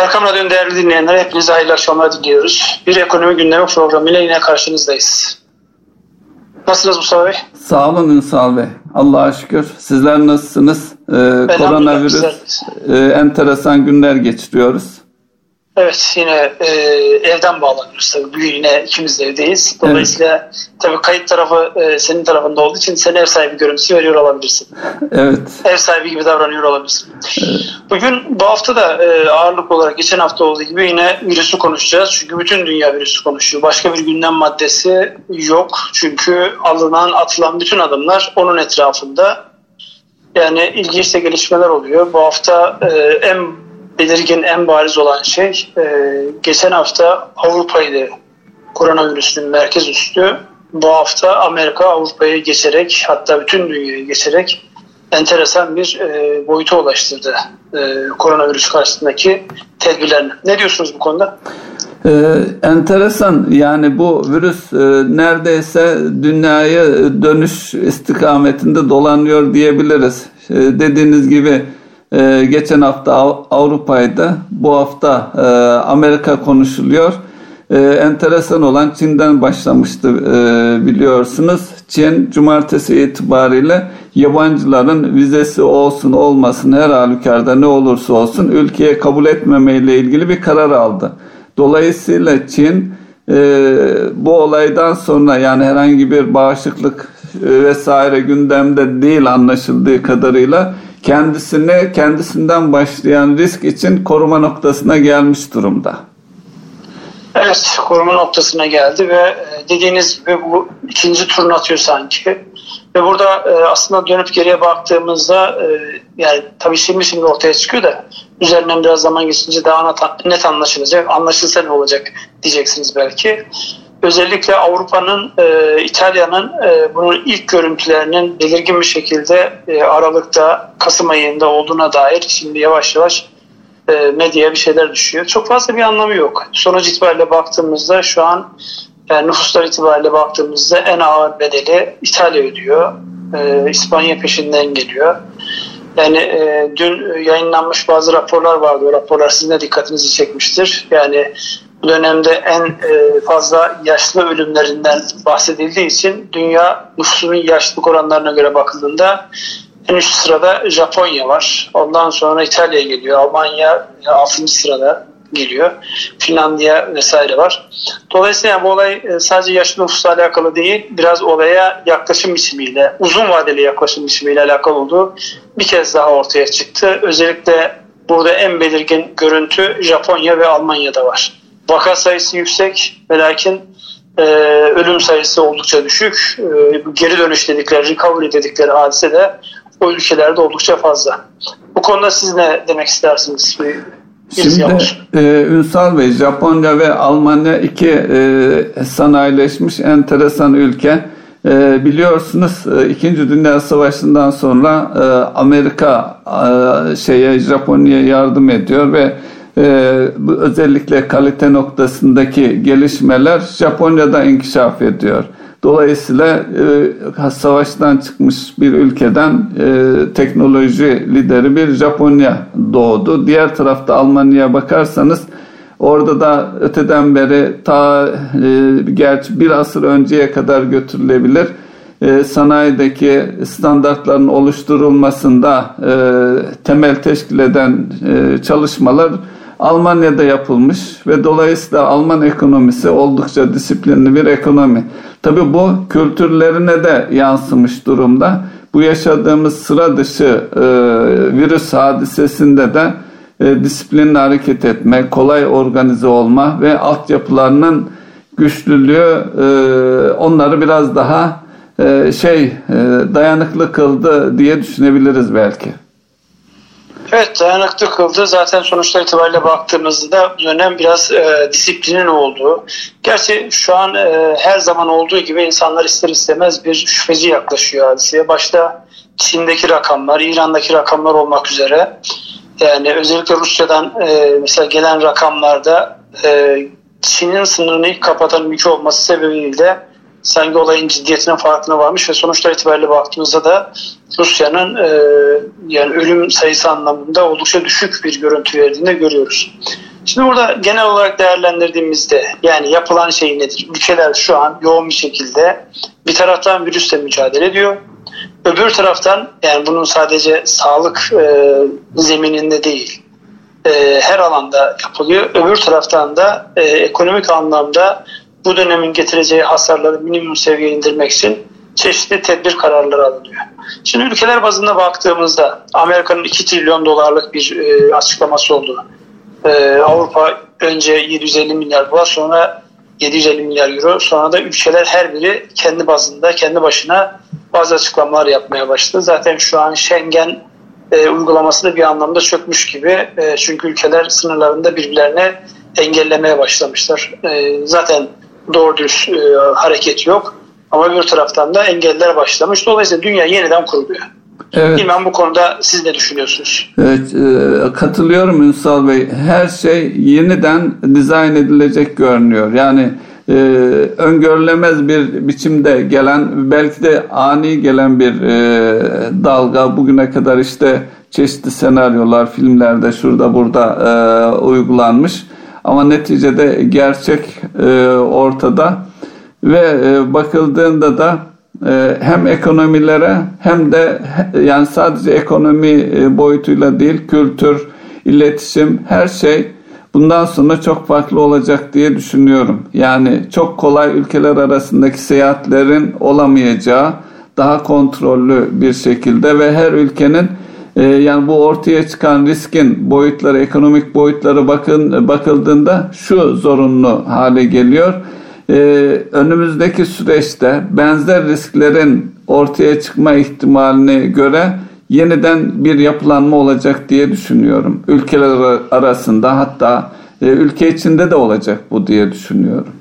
Erkam Radyo'nun değerli dinleyenlere hepinize hayırlı akşamlar diliyoruz. Bir ekonomi gündemi programıyla yine karşınızdayız. Nasılsınız Mustafa Bey? Sağ olun Ünsal Bey. Allah'a şükür. Sizler nasılsınız? Koronavirüs enteresan günler geçiriyoruz. Evet, yine evden bağlanıyoruz tabii. Bugün yine ikimiz de evdeyiz. Dolayısıyla tabii kayıt tarafı senin tarafında olduğu için sen ev sahibi görüntüsü veriyor olabilirsin. Evet. Ev sahibi gibi davranıyor olabilirsin. Evet. Bugün bu hafta da ağırlık olarak geçen hafta olduğu gibi yine virüsü konuşacağız. Çünkü bütün dünya virüsü konuşuyor. Başka bir gündem maddesi yok. Çünkü atılan bütün adımlar onun etrafında. Yani ilginç de gelişmeler oluyor. Bu hafta en belirgin, en bariz olan şey geçen hafta Avrupa'ydı koronavirüsünün merkez üssü. Bu hafta Amerika Avrupa'yı geçerek, hatta bütün dünyayı geçerek enteresan bir boyuta ulaştırdı koronavirüs karşısındaki tedbirlerini. Ne diyorsunuz bu konuda? Enteresan, yani bu virüs neredeyse dünyaya dönüş istikametinde dolanıyor diyebiliriz. Dediğiniz gibi geçen hafta Avrupa'ydı, bu hafta Amerika konuşuluyor. Enteresan olan Çin'den başlamıştı biliyorsunuz. Çin cumartesi itibariyle yabancıların vizesi olsun olmasın her halükarda ne olursa olsun ülkeye kabul etmemeyle ilgili bir karar aldı. Dolayısıyla Çin bu olaydan sonra, yani herhangi bir bağışıklık vesaire gündemde değil anlaşıldığı kadarıyla, kendisinden başlayan risk için koruma noktasına gelmiş durumda. Evet, koruma noktasına geldi ve dediğiniz gibi bu ikinci turunu atıyor sanki. Ve burada aslında dönüp geriye baktığımızda yani tabii şimdi ortaya çıkıyor da üzerinden biraz zaman geçince daha net anlaşılacak. Anlaşılsa ne olacak diyeceksiniz belki. Özellikle Avrupa'nın, İtalya'nın bunun ilk görüntülerinin belirgin bir şekilde Aralık'ta, Kasım ayında olduğuna dair şimdi yavaş yavaş medyaya bir şeyler düşüyor. Çok fazla bir anlamı yok. Sonuç itibariyle baktığımızda şu an nüfuslar itibariyle baktığımızda en ağır bedeli İtalya ödüyor. İspanya peşinden geliyor. Yani dün yayınlanmış bazı raporlar vardı. O raporlar sizin de dikkatinizi çekmiştir. Yani bu dönemde en fazla yaşlı ölümlerinden bahsedildiği için dünya nüfusunun yaşlılık oranlarına göre bakıldığında en üst sırada Japonya var. Ondan sonra İtalya geliyor. Almanya 6. sırada geliyor. Finlandiya vesaire var. Dolayısıyla bu olay sadece yaşlı nüfusla alakalı değil, biraz olaya yaklaşım biçimiyle, uzun vadeli yaklaşım biçimiyle alakalı olduğu bir kez daha ortaya çıktı. Özellikle burada en belirgin görüntü Japonya ve Almanya'da var. Vaka sayısı yüksek ve lakin ölüm sayısı oldukça düşük. Geri dönüş dedikleri, recovery dedikleri hadise de o ülkelerde oldukça fazla. Bu konuda siz ne demek istersiniz? Şimdi Ünsal Bey, Japonya ve Almanya iki sanayileşmiş enteresan ülke. Biliyorsunuz 2. Dünya Savaşı'ndan sonra Amerika Japonya'ya yardım ediyor ve özellikle kalite noktasındaki gelişmeler Japonya'da inkişaf ediyor. Dolayısıyla savaştan çıkmış bir ülkeden teknoloji lideri bir Japonya doğdu. Diğer tarafta Almanya'ya bakarsanız orada da öteden beri gerçi bir asır önceye kadar götürülebilir sanayideki standartların oluşturulmasında temel teşkil eden çalışmalar Almanya'da yapılmış ve dolayısıyla Alman ekonomisi oldukça disiplinli bir ekonomi. Tabii bu kültürlerine de yansımış durumda. Bu yaşadığımız sıra dışı virüs hadisesinde de disiplinli hareket etme, kolay organize olma ve altyapılarının güçlülüğü onları biraz daha dayanıklı kıldı diye düşünebiliriz belki. Evet, dayanıklı kıldı. Zaten sonuçlar itibariyle baktığımızda da bu dönem biraz disiplinin olduğu. Gerçi şu an her zaman olduğu gibi insanlar ister istemez bir şüpheci yaklaşıyor hadiseye. Başta Çin'deki rakamlar, İran'daki rakamlar olmak üzere. Yani özellikle Rusya'dan mesela gelen rakamlarda Çin'in sınırını ilk kapatan ülke olması sebebiyle sanki olayın ciddiyetinin farkına varmış ve sonuçlar itibariyle baktığımızda da Rusya'nın yani ölüm sayısı anlamında oldukça düşük bir görüntü verdiğini görüyoruz. Şimdi burada genel olarak değerlendirdiğimizde yani yapılan şey nedir? Ülkeler şu an yoğun bir şekilde bir taraftan virüsle mücadele ediyor. Öbür taraftan yani bunun sadece sağlık zemininde değil her alanda yapılıyor. Öbür taraftan da ekonomik anlamda bu dönemin getireceği hasarları minimum seviyeye indirmek için çeşitli tedbir kararları alınıyor. Şimdi ülkeler bazında baktığımızda Amerika'nın 2 trilyon dolarlık bir açıklaması oldu. Avrupa önce 750 milyar dolar, sonra 750 milyar euro, sonra da ülkeler her biri kendi bazında, kendi başına bazı açıklamalar yapmaya başladı. Zaten şu an Schengen uygulaması da bir anlamda çökmüş gibi. Çünkü ülkeler sınırlarında birbirlerine engellemeye başlamışlar. Zaten doğru düz hareket yok. Ama bir taraftan da engeller başlamış. Dolayısıyla dünya yeniden kuruluyor. Evet. Bilmem bu konuda siz ne düşünüyorsunuz? Evet, katılıyorum Ünsal Bey. Her şey yeniden dizayn edilecek görünüyor. Yani öngörülemez bir biçimde gelen, belki de ani gelen bir dalga bugüne kadar işte çeşitli senaryolar, filmlerde şurada burada uygulanmış. Ama neticede gerçek ortada ve bakıldığında da hem ekonomilere hem de yani sadece ekonomi boyutuyla değil, kültür, iletişim, her şey bundan sonra çok farklı olacak diye düşünüyorum. Yani çok kolay ülkeler arasındaki seyahatlerin olamayacağı, daha kontrollü bir şekilde ve her ülkenin yani bu ortaya çıkan riskin boyutları, ekonomik boyutları bakıldığında şu zorunlu hale geliyor. Önümüzdeki süreçte benzer risklerin ortaya çıkma ihtimaline göre yeniden bir yapılanma olacak diye düşünüyorum. Ülkeler arasında, hatta ülke içinde de olacak bu diye düşünüyorum.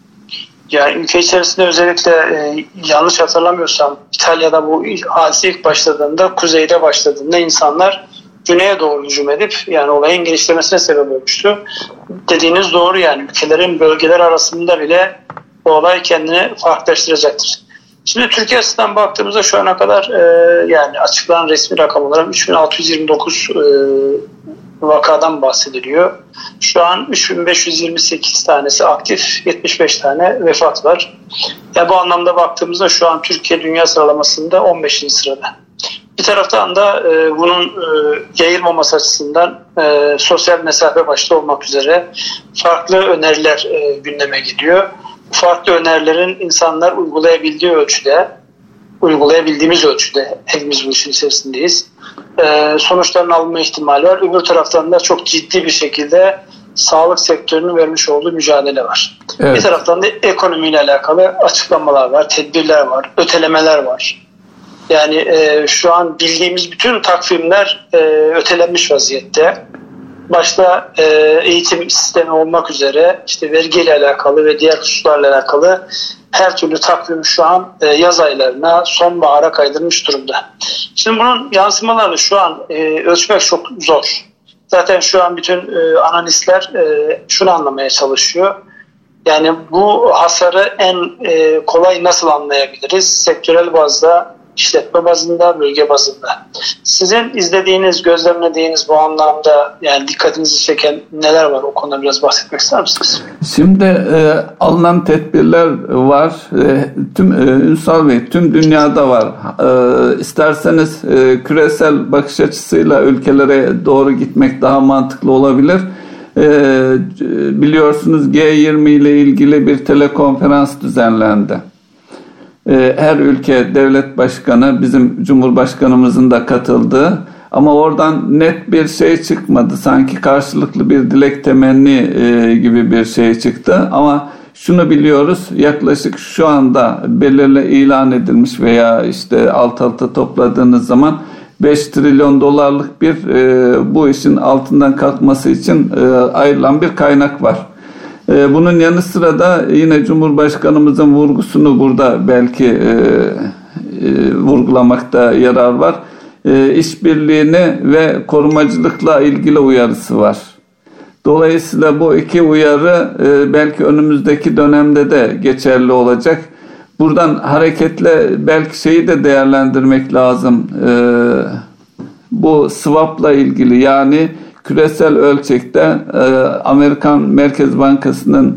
Yani ülke içerisinde özellikle yanlış hatırlamıyorsam İtalya'da bu hadise ilk başladığında, kuzeyde başladığında insanlar güneye doğru hücum edip yani olayın genişlemesine sebep olmuştu. Dediğiniz doğru, yani ülkelerin bölgeler arasında bile bu olay kendini farklılaştıracaktır. Şimdi Türkiye açısından baktığımızda şu ana kadar yani açıklanan resmi rakam olarak 3629 vakadan bahsediliyor. Şu an 3528 tanesi aktif, 75 tane vefat var. Yani bu anlamda baktığımızda şu an Türkiye dünya sıralamasında 15. sırada. Bir taraftan da bunun yayılmaması açısından sosyal mesafe başta olmak üzere farklı öneriler gündeme geliyor. Farklı önerilerin insanlar uygulayabildiğimiz ölçüde hepimiz bu işin içerisindeyiz. Sonuçların alınma ihtimali var. Öbür taraftan da çok ciddi bir şekilde sağlık sektörünün vermiş olduğu mücadele var. Evet. Bir taraftan da ekonomiyle alakalı açıklamalar var, tedbirler var, ötelemeler var. Yani şu an bildiğimiz bütün takvimler ötelenmiş vaziyette. Başta eğitim sistemi olmak üzere işte vergiyle alakalı ve diğer hususlarla alakalı her türlü takvim şu an yaz aylarına, sonbahara kaydırmış durumda. Şimdi bunun yansımalarını şu an ölçmek çok zor. Zaten şu an bütün analistler şunu anlamaya çalışıyor. Yani bu hasarı en kolay nasıl anlayabiliriz? Sektörel bazda, işletme bazında, bölge bazında. Sizin izlediğiniz, gözlemlediğiniz bu anlamda yani dikkatinizi çeken neler var? O konuda biraz bahsetmek ister misiniz? Şimdi alınan tedbirler var. Ünsal Bey, tüm dünyada var. İsterseniz küresel bakış açısıyla ülkelere doğru gitmek daha mantıklı olabilir. Biliyorsunuz G20 ile ilgili bir telekonferans düzenlendi. Her ülke devlet başkanı, bizim Cumhurbaşkanımızın da katıldığı, ama oradan net bir şey çıkmadı. Sanki karşılıklı bir dilek temenni gibi bir şey çıktı. Ama şunu biliyoruz, yaklaşık şu anda belirli ilan edilmiş veya işte alt alta topladığınız zaman 5 trilyon dolarlık bir bu işin altından kalkması için ayrılan bir kaynak var. Bunun yanı sıra da yine Cumhurbaşkanımızın vurgusunu burada belki vurgulamakta yarar var. İşbirliğini ve korumacılıkla ilgili uyarısı var. Dolayısıyla bu iki uyarı belki önümüzdeki dönemde de geçerli olacak. Buradan hareketle belki şeyi de değerlendirmek lazım. Bu swap'la ilgili, yani küresel ölçekte Amerikan Merkez Bankası'nın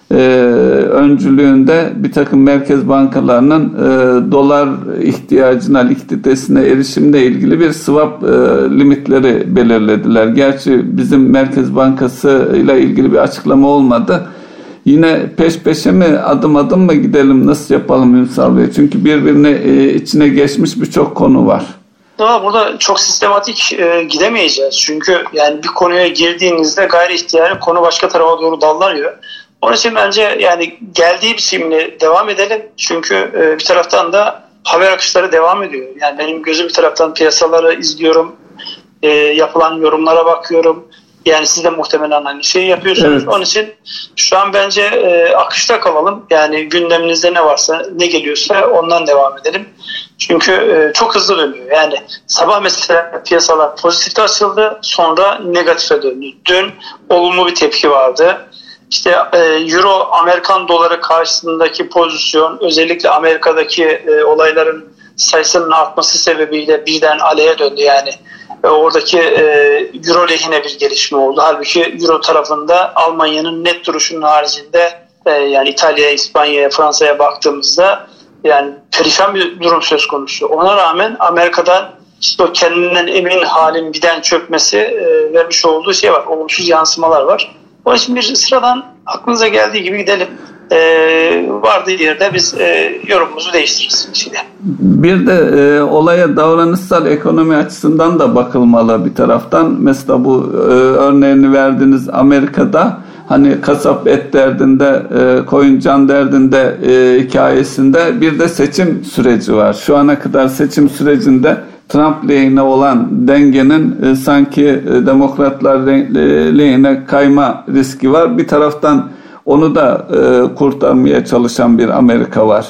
öncülüğünde bir takım merkez bankalarının dolar ihtiyacına, likiditesine erişimle ilgili bir swap limitleri belirlediler. Gerçi bizim Merkez Bankası ile ilgili bir açıklama olmadı. Yine peş peşe mi, adım adım mı gidelim, nasıl yapalım Ünsal Bey? Çünkü birbirine içine geçmiş birçok konu var. Burada çok sistematik gidemeyeceğiz. Çünkü yani bir konuya girdiğinizde gayri ihtiyari konu başka tarafa doğru dallanıyor. Onun için bence yani geldiği biçimle devam edelim. Çünkü bir taraftan da haber akışları devam ediyor. Yani benim gözüm bir taraftan piyasaları izliyorum. Yapılan yorumlara bakıyorum. Yani siz de muhtemelen aynı şeyi yapıyorsunuz. Evet. Onun için şu an bence akışta kalalım. Yani gündeminizde ne varsa, ne geliyorsa ondan devam edelim. Çünkü çok hızlı dönüyor. Yani sabah mesela piyasalar pozitifte açıldı, sonra negatife döndü. Dün olumlu bir tepki vardı. İşte Euro, Amerikan doları karşısındaki pozisyon, özellikle Amerika'daki olayların sayısının artması sebebiyle birden aleye döndü. Yani oradaki Euro lehine bir gelişme oldu. Halbuki Euro tarafında Almanya'nın net duruşunun haricinde yani İtalya'ya, İspanya'ya, Fransa'ya baktığımızda yani perişan bir durum söz konusu. Ona rağmen Amerika'dan işte o kendinden emin halin birden çökmesi vermiş olduğu şey var. Olumsuz yansımalar var. Onun için bir sıradan aklınıza geldiği gibi gidelim. Vardığı yerde biz yorumumuzu değiştiririz. Bir de olaya davranışsal ekonomi açısından da bakılmalı bir taraftan. Mesela bu örneğini verdiğiniz Amerika'da hani kasap et derdinde, koyun can derdinde hikayesinde bir de seçim süreci var. Şu ana kadar seçim sürecinde Trump lehine olan dengenin sanki demokratlar lehine kayma riski var. Bir taraftan onu da kurtarmaya çalışan bir Amerika var.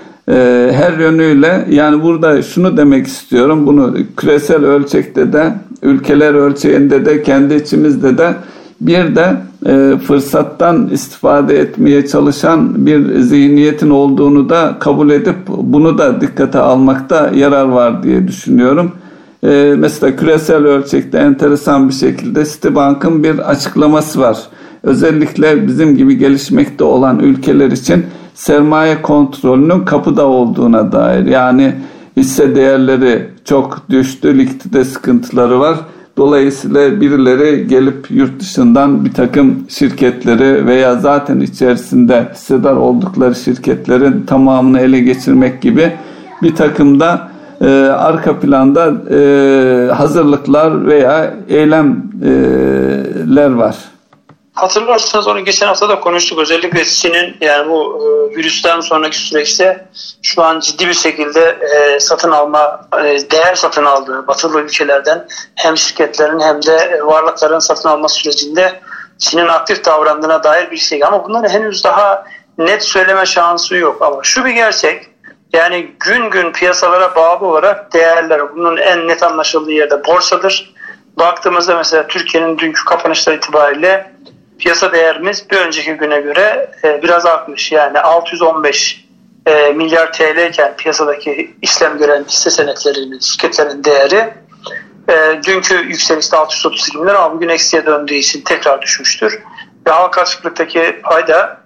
Her yönüyle yani burada şunu demek istiyorum. Bunu küresel ölçekte de, ülkeler ölçeğinde de, kendi içimizde de bir de fırsattan istifade etmeye çalışan bir zihniyetin olduğunu da kabul edip bunu da dikkate almakta yarar var diye düşünüyorum. Mesela küresel ölçekte enteresan bir şekilde Citibank'ın bir açıklaması var. Özellikle bizim gibi gelişmekte olan ülkeler için sermaye kontrolünün kapıda olduğuna dair. Yani hisse değerleri çok düştü, likidite sıkıntıları var. Dolayısıyla birileri gelip yurt dışından bir takım şirketleri veya zaten içerisinde hissedar oldukları şirketlerin tamamını ele geçirmek gibi bir takım da arka planda hazırlıklar veya eylemler var. Hatırlarsanız onu geçen hafta da konuştuk. Özellikle Çin'in yani bu virüsten sonraki süreçte şu an ciddi bir şekilde satın alma, değer satın aldığı batılı ülkelerden hem şirketlerin hem de varlıkların satın alma sürecinde Çin'in aktif davrandığına dair bir şey. Ama bunları henüz daha net söyleme şansı yok. Ama şu bir gerçek, yani gün gün piyasalara bağlı olarak değerler, bunun en net anlaşıldığı yerde borsadır. Baktığımızda mesela Türkiye'nin dünkü kapanışları itibariyle piyasa değerimiz bir önceki güne göre biraz artmış. Yani 615 milyar TL iken piyasadaki işlem gören hisse senetlerinin, şirketlerin değeri dünkü yükselişte 632 milyar ama bugün eksiye döndüğü için tekrar düşmüştür. Ve halka açıklıktaki payda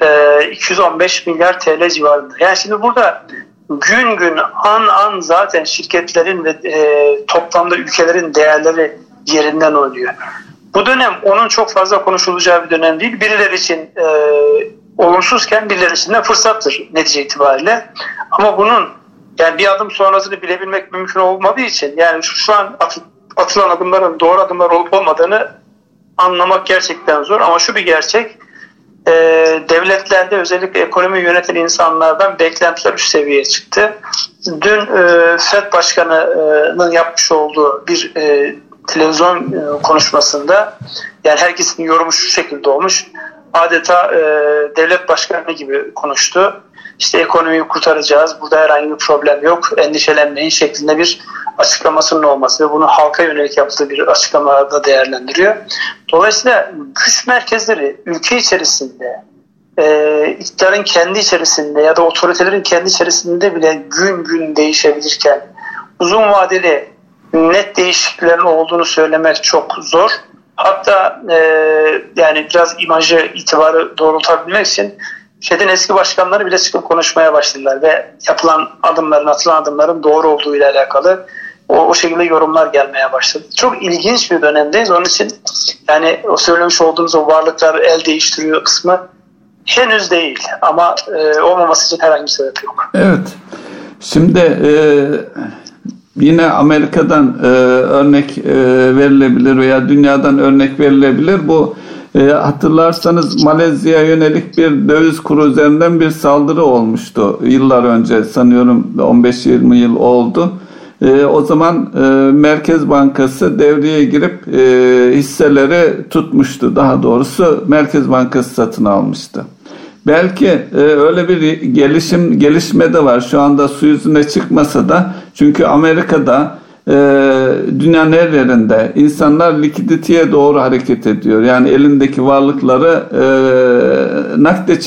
215 milyar TL civarında. Yani şimdi burada gün gün an zaten şirketlerin ve toplamda ülkelerin değerleri yerinden oynuyor. Bu dönem onun çok fazla konuşulacağı bir dönem değil. Birileri için olumsuzken birileri için de fırsattır netice itibariyle. Ama bunun yani bir adım sonrasını bilebilmek mümkün olmadığı için yani şu an atılan adımların doğru adımlar olup olmadığını anlamak gerçekten zor. Ama şu bir gerçek, devletlerde özellikle ekonomi yöneten insanlardan beklentiler üst seviyeye çıktı. Dün FED Başkanı'nın yapmış olduğu bir televizyon konuşmasında yani herkesin yorumu şu şekilde olmuş. Adeta devlet başkanı gibi konuştu. İşte ekonomiyi kurtaracağız, burada herhangi bir problem yok, endişelenmeyin şeklinde bir açıklamasının olması ve bunu halka yönelik yaptığı bir açıklamada değerlendiriyor. Dolayısıyla güç merkezleri ülke içerisinde, iktidarın kendi içerisinde ya da otoritelerin kendi içerisinde bile gün gün değişebilirken uzun vadeli net değişikliklerin olduğunu söylemek çok zor. Hatta yani biraz imajı, itibarı doğrultabilmek için Fed'in eski başkanları bile çıkıp konuşmaya başladılar ve yapılan adımların, atılan adımların doğru olduğu ile alakalı o şekilde yorumlar gelmeye başladı. Çok ilginç bir dönemdeyiz. Onun için yani o söylemiş olduğumuz o varlıklar el değiştiriyor kısmı henüz değil ama olmaması için herhangi bir sebep yok. Evet. Şimdi yine Amerika'dan örnek verilebilir veya dünyadan örnek verilebilir. Bu hatırlarsanız Malezya'ya yönelik bir döviz kuru üzerinden bir saldırı olmuştu yıllar önce, sanıyorum 15-20 yıl oldu. O zaman Merkez Bankası devreye girip hisseleri tutmuştu. Daha doğrusu Merkez Bankası satın almıştı. Belki öyle bir gelişme de var. Şu anda su yüzüne çıkmasa da, çünkü Amerika'da dünyanın her yerinde insanlar likiditeye doğru hareket ediyor. Yani elindeki varlıkları nakde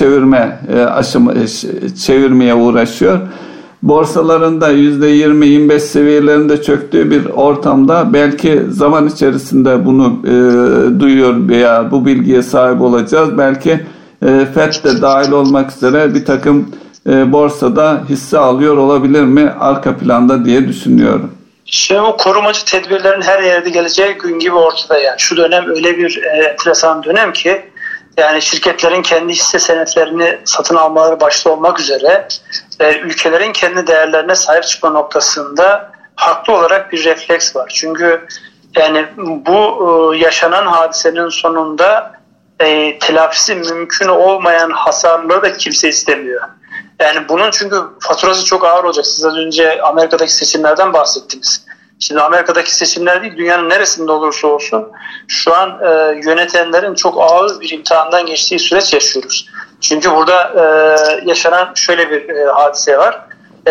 çevirmeye uğraşıyor. Borsalarında %20-25 seviyelerinde çöktüğü bir ortamda belki zaman içerisinde bunu duyuyor veya bu bilgiye sahip olacağız. Belki FED de dahil olmak üzere bir takım borsada hisse alıyor olabilir mi arka planda diye düşünüyorum. O korumacı tedbirlerin her yerde geleceği gün gibi ortada yani. Şu dönem öyle bir enteresan dönem ki yani şirketlerin kendi hisse senetlerini satın almaları başta olmak üzere ülkelerin kendi değerlerine sahip çıkma noktasında haklı olarak bir refleks var. Çünkü yani bu yaşanan hadisenin sonunda telafisi mümkün olmayan hasarları da kimse istemiyor. Yani bunun çünkü faturası çok ağır olacak. Siz az önce Amerika'daki seçimlerden bahsettiniz. Şimdi Amerika'daki seçimler değil, dünyanın neresinde olursa olsun şu an yönetenlerin çok ağır bir imtihandan geçtiği süreç yaşıyoruz. Çünkü burada yaşanan şöyle bir hadise var.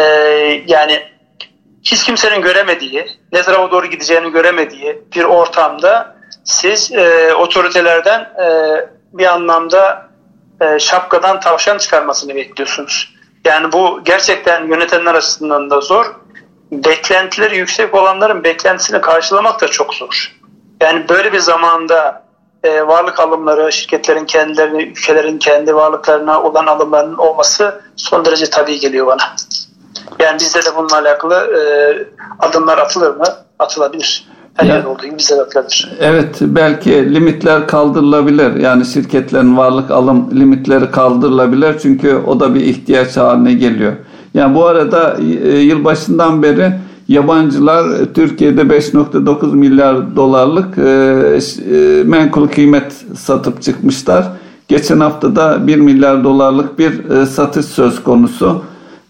Yani hiç kimsenin göremediği, ne tarafa doğru gideceğini göremediği bir ortamda siz otoritelerden bir anlamda şapkadan tavşan çıkarmasını bekliyorsunuz. Yani bu gerçekten yönetenler açısından da zor. Beklentileri yüksek olanların beklentisini karşılamak da çok zor. Yani böyle bir zamanda varlık alımları, şirketlerin kendilerini, ülkelerin kendi varlıklarına olan alımlarının olması son derece tabii geliyor bana. Yani bizde de bununla alakalı adımlar atılır mı? Atılabilir. Her yerde olduğu gibi bize de atılabilir. Evet, belki limitler kaldırılabilir. Yani şirketlerin varlık alım limitleri kaldırılabilir. Çünkü o da bir ihtiyaç haline geliyor. Yani bu arada yılbaşından beri yabancılar Türkiye'de 5.9 milyar dolarlık menkul kıymet satıp çıkmışlar. Geçen hafta da 1 milyar dolarlık bir satış söz konusu.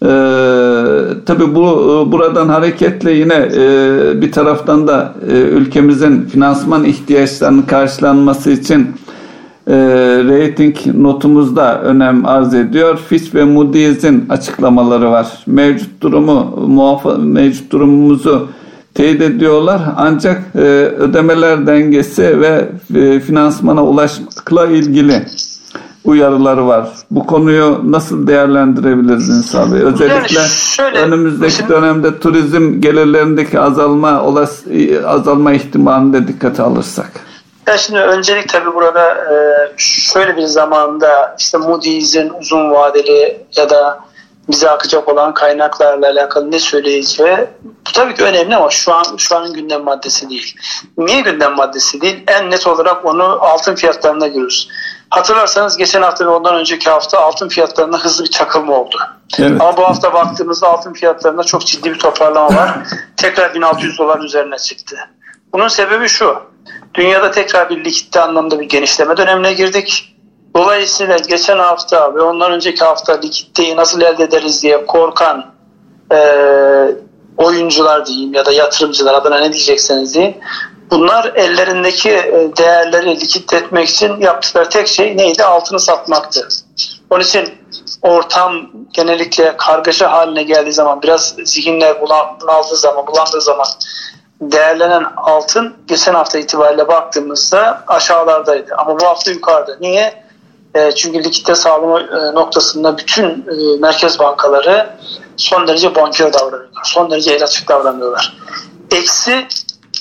Tabii buradan hareketle yine bir taraftan da ülkemizin finansman ihtiyaçlarının karşılanması için rating notumuzda önem arz ediyor. Fitch ve Moody's'in açıklamaları var. Mevcut durumumuzu teyit ediyorlar. Ancak ödemeler dengesi ve finansmana ulaşmakla ilgili uyarıları var. Bu konuyu nasıl değerlendirebiliriz İnsal Bey? Özellikle önümüzdeki dönemde turizm gelirlerindeki azalma ihtimalini de dikkate alırsak. Ya şimdi öncelik tabii burada şöyle bir zamanda işte Moody's'in uzun vadeli ya da bize akacak olan kaynaklarla alakalı ne söyleyeceği bu tabii ki önemli ama şu anın gündem maddesi değil. Niye gündem maddesi değil? En net olarak onu altın fiyatlarında görürüz. Hatırlarsanız geçen hafta ve ondan önceki hafta altın fiyatlarında hızlı bir çakılma oldu. Evet. Ama bu hafta baktığımızda altın fiyatlarında çok ciddi bir toparlama var. Tekrar 1600 dolar üzerine çıktı. Bunun sebebi şu. Dünyada tekrar bir likidite anlamda bir genişleme dönemine girdik. Dolayısıyla geçen hafta ve ondan önceki hafta likiditeyi nasıl elde ederiz diye korkan oyuncular diyeyim ya da yatırımcılar, adına ne diyecekseniz deyin. Bunlar ellerindeki değerleri likit etmek için yaptıkları tek şey neydi? Altını satmaktı. Onun için ortam genellikle kargaşa haline geldiği zaman, biraz zihinler bulandığı zaman değerlenen altın geçen hafta itibariyle baktığımızda aşağılardaydı. Ama bu hafta yukarıda. Niye? Çünkü likidite sağlama noktasında bütün merkez bankaları son derece bonkör davranıyorlar. Son derece el açık davranıyorlar. Eksi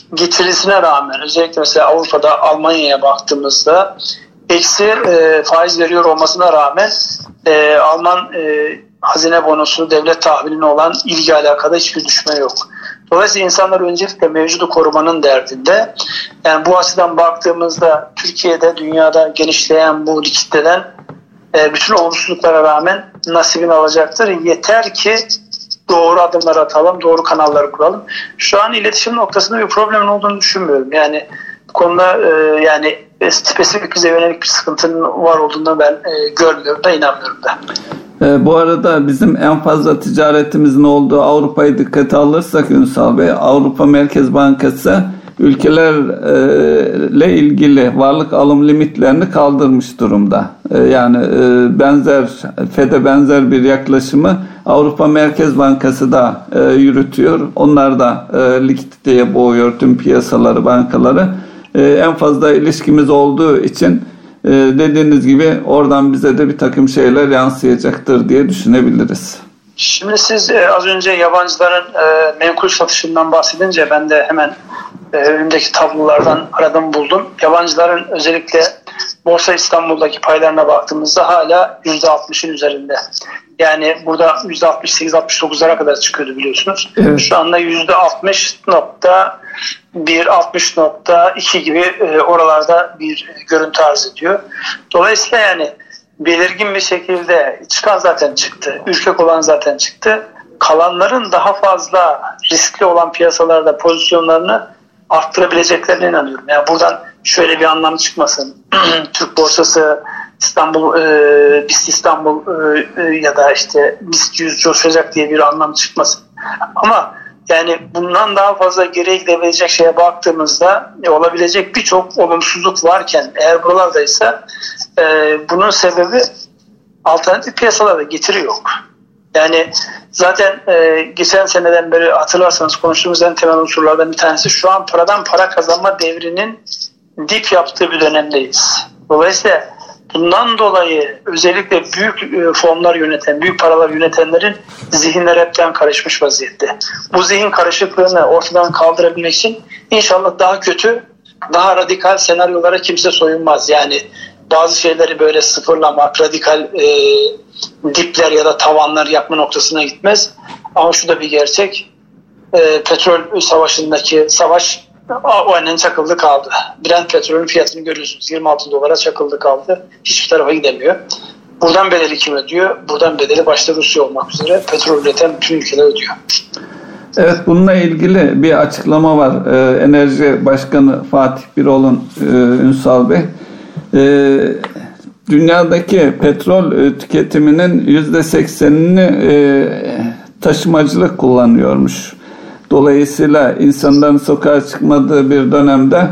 getirisine rağmen özellikle mesela Avrupa'da Almanya'ya baktığımızda eksi faiz veriyor olmasına rağmen Alman hazine bonosu devlet tahviline olan ilgi alakada hiçbir düşme yok. Dolayısıyla insanlar öncelikle mevcudu korumanın derdinde. Yani bu açıdan baktığımızda Türkiye'de dünyada genişleyen bu likiditeden bütün olumsuzluklara rağmen nasibini alacaktır. Yeter ki doğru adımlar atalım, doğru kanalları kuralım. Şu an iletişim noktasında bir problemin olduğunu düşünmüyorum. Yani bu konuda yani spesifik bize yönelik bir sıkıntının var olduğunu ben görmüyorum da inanmıyorum da. Bu arada bizim en fazla ticaretimizin olduğu Avrupa'yı dikkate alırsak Ünsal Bey, Avrupa Merkez Bankası ülkelerle ilgili varlık alım limitlerini kaldırmış durumda. Yani FED'e benzer bir yaklaşımı Avrupa Merkez Bankası da yürütüyor. Onlar da likiditeye boğuyor tüm piyasaları, bankaları. En fazla ilişkimiz olduğu için dediğiniz gibi oradan bize de bir takım şeyler yansıyacaktır diye düşünebiliriz. Şimdi siz az önce yabancıların menkul satışından bahsedince ben de hemen önümdeki tablolardan aradım buldum. Yabancıların özellikle Borsa İstanbul'daki paylarına baktığımızda hala %60'ın üzerinde. Yani burada %68-69'lara kadar çıkıyordu biliyorsunuz. Evet. Şu anda %60.1, 60.2 gibi oralarda bir görüntü arz ediyor. Dolayısıyla yani belirgin bir şekilde çıkan zaten çıktı. Ürkek olan zaten çıktı. Kalanların daha fazla riskli olan piyasalarda pozisyonlarını arttırabileceklerine inanıyorum. Yani buradan şöyle bir anlam çıkmasın. Türk borsası BIST İstanbul ya da işte BIST 100 coşacak diye bir anlam çıkmasın. Ama yani bundan daha fazla geriye gidebilecek şeye baktığımızda olabilecek birçok olumsuzluk varken eğer buralardaysa bunun sebebi alternatif piyasalarda getiri yok. Yani zaten geçen seneden beri hatırlarsanız konuştuğumuz en temel unsurlardan bir tanesi şu an paradan para kazanma devrinin dip yaptığı bir dönemdeyiz. Dolayısıyla bundan dolayı özellikle büyük fonlar yöneten, büyük paralar yönetenlerin zihinler hepten karışmış vaziyette. Bu zihin karışıklığını ortadan kaldırabilmek için inşallah daha kötü, daha radikal senaryolara kimse soyunmaz. Yani bazı şeyleri böyle sıfırlamak, radikal dipler ya da tavanlar yapma noktasına gitmez. Ama şu da bir gerçek. Petrol savaşındaki savaş o aynen çakıldı kaldı. Brent petrolün fiyatını görüyorsunuz. 26 dolara çakıldı kaldı. Hiçbir tarafa gidemiyor. Buradan bedeli kim ödüyor? Buradan bedeli başta Rusya olmak üzere petrol üreten bütün ülkeler ödüyor. Evet, bununla ilgili bir açıklama var. Enerji Başkanı Fatih Birol'un, Ünsal Bey. Dünyadaki petrol tüketiminin %80'ini taşımacılık kullanıyormuş. Dolayısıyla insanların sokağa çıkmadığı bir dönemde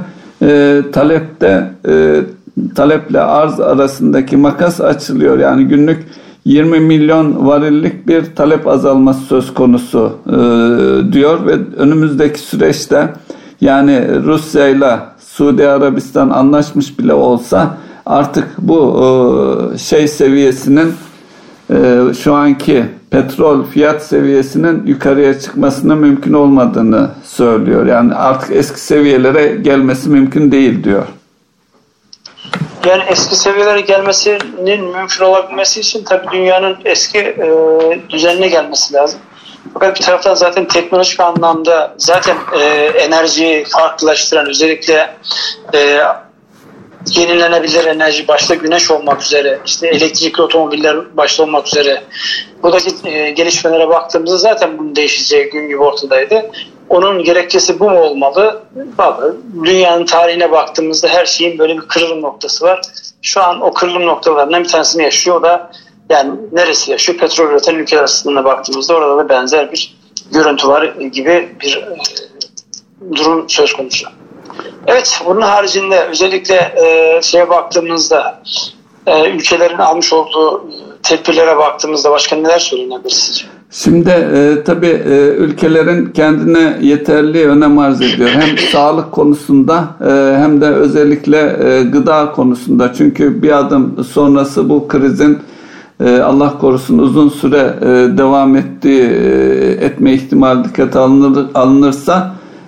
taleple arz arasındaki makas açılıyor. Yani günlük 20 milyon varillik bir talep azalması söz konusu diyor ve önümüzdeki süreçte yani Rusya ile Suudi Arabistan anlaşmış bile olsa artık bu seviyesinin şu anki petrol fiyat seviyesinin yukarıya çıkmasına mümkün olmadığını söylüyor. Yani artık eski seviyelere gelmesi mümkün değil diyor. Yani eski seviyelere gelmesinin mümkün olabilmesi için tabii dünyanın eski düzenine gelmesi lazım. Fakat bir taraftan zaten teknolojik anlamda zaten enerjiyi farklılaştıran özellikle yenilenebilir enerji başta güneş olmak üzere, işte elektrikli otomobiller başta olmak üzere buradaki gelişmelere baktığımızda zaten bunun değişeceği gün gibi ortadaydı. Onun gerekçesi bu mu olmalı? Vallahi dünyanın tarihine baktığımızda her şeyin böyle bir kırılım noktası var. Şu an o kırılım noktalarından bir tanesini yaşıyor. O da yani neresi yaşıyor? Petrol üreten ülkeler arasında baktığımızda orada da benzer bir görüntü var gibi bir durum söz konusu. Evet, bunun haricinde özellikle baktığımızda ülkelerin almış olduğu tedbirlere baktığımızda başka neler söylenebilir sizce? Şimdi tabii ülkelerin kendine yeterli önem arz ediyor. Hem sağlık konusunda hem de özellikle gıda konusunda. Çünkü bir adım sonrası bu krizin Allah korusun uzun süre devam etme ihtimali dikkate alınırsa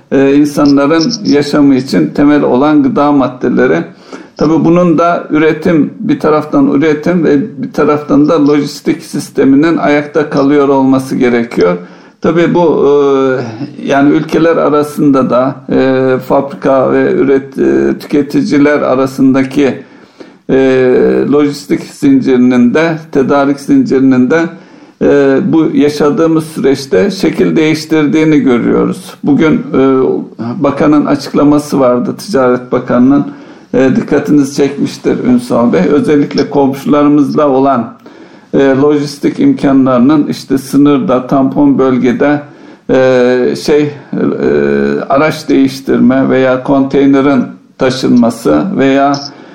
insanların yaşamı için temel olan gıda maddeleri. Tabii bunun da bir taraftan üretim ve bir taraftan da lojistik sisteminin ayakta kalıyor olması gerekiyor. Tabii bu yani ülkeler arasında da fabrika ve tüketiciler arasındaki lojistik zincirinin de tedarik zincirinin de bu yaşadığımız süreçte şekil değiştirdiğini görüyoruz. Bugün bakanın açıklaması vardı, Ticaret Bakanı'nın. Dikkatinizi çekmiştir Ünsal Bey. Özellikle komşularımızla olan lojistik imkanlarının işte sınırda, tampon bölgede araç değiştirme veya konteynerin taşınması veya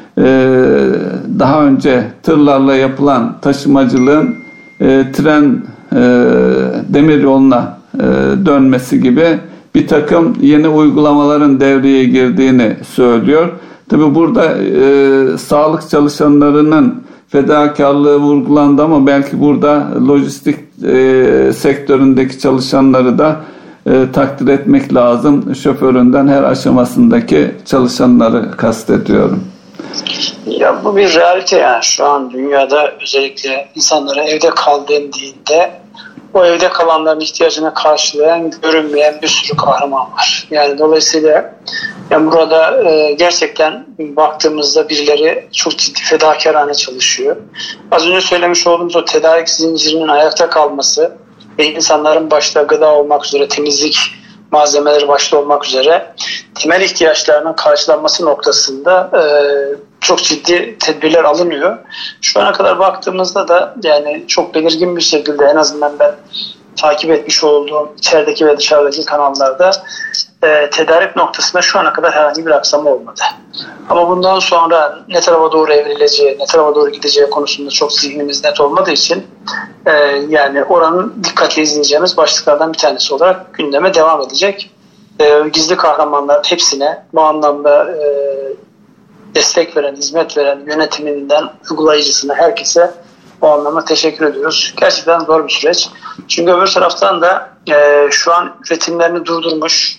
daha önce tırlarla yapılan taşımacılığın tren demir yoluna dönmesi gibi bir takım yeni uygulamaların devreye girdiğini söylüyor. Tabii burada sağlık çalışanlarının fedakarlığı vurgulandı ama belki burada lojistik sektöründeki çalışanları da takdir etmek lazım. Şoföründen her aşamasındaki çalışanları kastediyorum. Ya bu bir realite yani şu an dünyada özellikle insanlara evde kal dendiğinde o evde kalanların ihtiyacına karşılayan görünmeyen bir sürü kahraman var. Yani dolayısıyla yani burada gerçekten baktığımızda birileri çok ciddi fedakarane çalışıyor. Az önce söylemiş olduğumuz o tedarik zincirinin ayakta kalması ve insanların başta gıda olmak üzere temizlik malzemeleri başta olmak üzere temel ihtiyaçlarının karşılanması noktasında çok ciddi tedbirler alınıyor. Şu ana kadar baktığımızda da yani çok belirgin bir şekilde en azından ben takip etmiş olduğum içerideki ve dışarıdaki kanallarda tedarik noktasında şu ana kadar herhangi bir aksama olmadı. Ama bundan sonra ne tarafa doğru evrileceği, ne tarafa doğru gideceği konusunda çok zihnimiz net olmadığı için yani oranın dikkatle izleyeceğimiz başlıklardan bir tanesi olarak gündeme devam edecek. Gizli kahramanların hepsine bu anlamda destek veren, hizmet veren yönetiminden uygulayıcısına herkese o anlamda teşekkür ediyoruz. Gerçekten zor bir süreç. Çünkü öbür taraftan da şu an üretimlerini durdurmuş,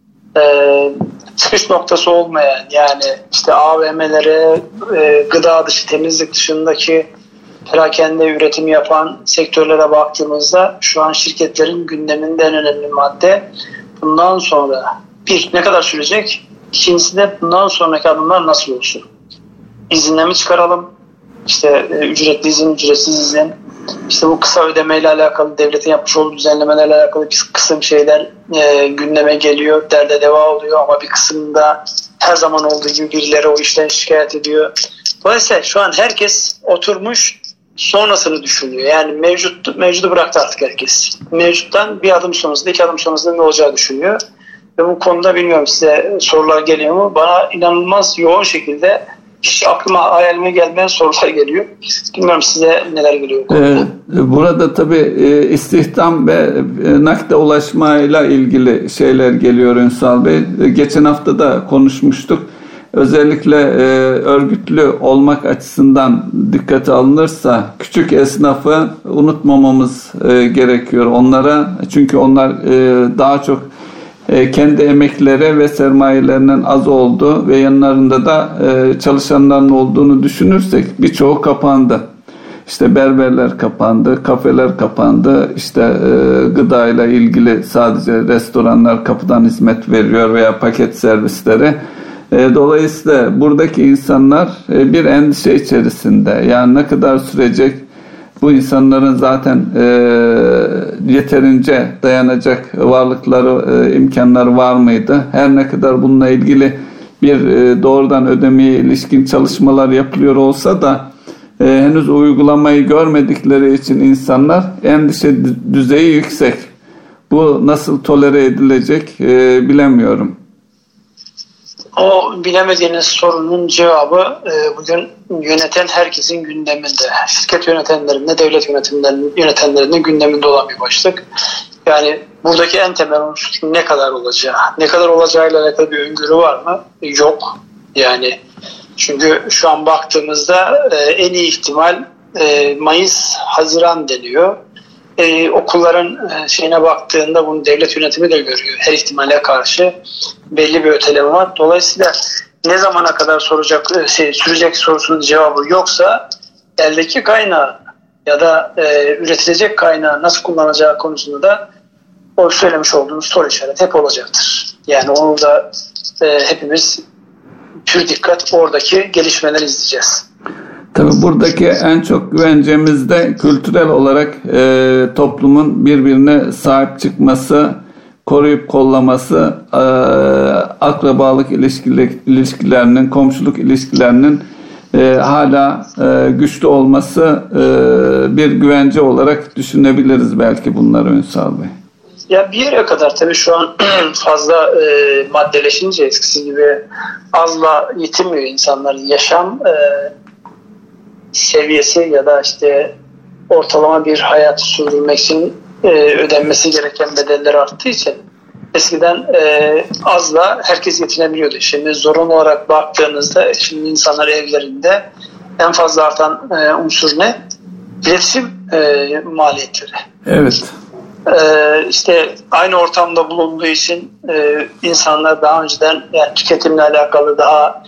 çıkış noktası olmayan yani işte AVM'lere, gıda dışı, temizlik dışındaki perakende üretim yapan sektörlere baktığımızda şu an şirketlerin gündeminde en önemli madde bundan sonra ne kadar sürecek? İkincisi de bundan sonraki adımlar nasıl olsun? İzinle mi çıkaralım? İşte ücretli izin, ücretsiz izin. İşte bu kısa ödemeyle alakalı devletin yapmış olduğu düzenlemelerle alakalı bir kısım şeyler gündeme geliyor. Derde deva oluyor ama bir kısımda her zaman olduğu gibi birileri o işten şikayet ediyor. Dolayısıyla şu an herkes oturmuş sonrasını düşünüyor. Yani mevcudu bıraktı artık herkes. Mevcuttan bir adım sonrasında, 2 adım sonrasında ne olacağı düşünüyor. Ve bu konuda bilmiyorum size sorular geliyor mu? Bana inanılmaz yoğun şekilde hiç aklıma, hayalime gelmeyen sorular geliyor. Bilmiyorum size neler geliyor. Burada tabii istihdam ve nakde ulaşmayla ilgili şeyler geliyor Ünsal Bey. Geçen hafta da konuşmuştuk. Özellikle örgütlü olmak açısından dikkate alınırsa küçük esnafı unutmamamız gerekiyor onlara. Çünkü onlar daha çok kendi emekleri ve sermayelerinin az olduğu ve yanlarında da çalışanların olduğunu düşünürsek birçoğu kapandı. İşte berberler kapandı, kafeler kapandı, işte gıdayla ilgili sadece restoranlar kapıdan hizmet veriyor veya paket servisleri. Dolayısıyla buradaki insanlar bir endişe içerisinde. Yani ne kadar sürecek? Bu insanların zaten yeterince dayanacak varlıkları, imkanları var mıydı? Her ne kadar bununla ilgili bir doğrudan ödemeye ilişkin çalışmalar yapılıyor olsa da henüz uygulamayı görmedikleri için insanlar endişe düzeyi yüksek. Bu nasıl tolere edilecek bilemiyorum. O bilemediğiniz sorunun cevabı bugün yöneten herkesin gündeminde. Şirket yönetenlerinde, devlet yönetenlerinde gündeminde olan bir başlık. Yani buradaki en temel unsur ne kadar olacağı. Ne kadar olacağıyla alakalı bir öngörü var mı? Yok. Yani çünkü şu an baktığımızda en iyi ihtimal Mayıs, Haziran deniyor. okulların şeyine baktığında bunu devlet yönetimi de görüyor. Her ihtimale karşı belli bir öteleme var. Dolayısıyla ne zamana kadar sürecek sorusunun cevabı yoksa eldeki kaynağı ya da üretilecek kaynağı nasıl kullanacağı konusunda da o söylemiş olduğumuz soru işareti hep olacaktır. Yani onu da hepimiz pür dikkat oradaki gelişmeleri izleyeceğiz. Tabii buradaki en çok güvencemiz de kültürel olarak toplumun birbirine sahip çıkması, koruyup kollaması, akrabalık ilişkilerinin, komşuluk ilişkilerinin hala güçlü olması bir güvence olarak düşünebiliriz belki bunları Ünsal Bey. Ya bir yere kadar tabii şu an fazla maddeleşince eskisi gibi azla yetinmiyor insanların yaşam seviyesi ya da işte ortalama bir hayat sürdürmek için ödenmesi gereken bedeller arttığı için eskiden azla herkes yetinebiliyordu. Şimdi zorunlu olarak baktığınızda şimdi insanlar evlerinde en fazla artan unsur ne? İletişim maliyetleri. Evet. İşte aynı ortamda bulunduğu için insanlar daha önceden yani tüketimle alakalı daha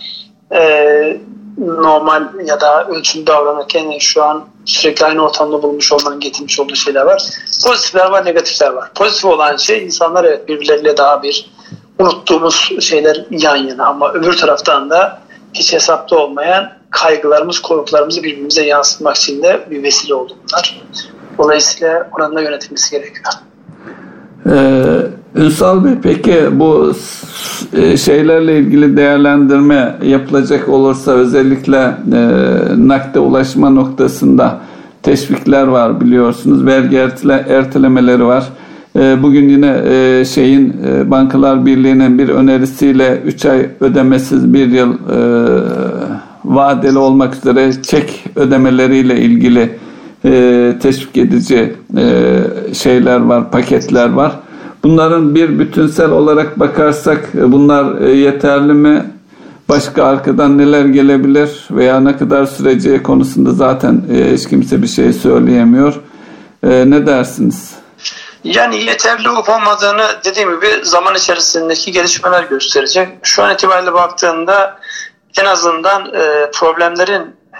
normal ya da ölçülü davranırken şu an sürekli aynı ortamda bulunmuş olmanın getirmiş olduğu şeyler var. Pozitifler var, negatifler var. Pozitif olan şey insanlar evet birbirleriyle daha bir unuttuğumuz şeyler yan yana ama öbür taraftan da hiç hesapta olmayan kaygılarımız, korkularımızı birbirimize yansıtmak için de bir vesile oldu bunlar. Dolayısıyla oranın da yönetilmesi gerekiyor. Ünsal Bey peki bu şeylerle ilgili değerlendirme yapılacak olursa özellikle nakde ulaşma noktasında teşvikler var biliyorsunuz. Vergi ertelemeleri var. Bugün yine Bankalar Birliği'nin bir önerisiyle 3 ay ödemesiz 1 yıl vadeli olmak üzere çek ödemeleriyle ilgili teşvik edici şeyler var, paketler var. Bunların bir bütünsel olarak bakarsak bunlar yeterli mi? Başka arkadan neler gelebilir veya ne kadar süreceği konusunda zaten hiç kimse bir şey söyleyemiyor. Ne dersiniz? Yani yeterli olup olmadığını dediğim gibi zaman içerisindeki gelişmeler gösterecek. Şu an itibariyle baktığında en azından problemlerin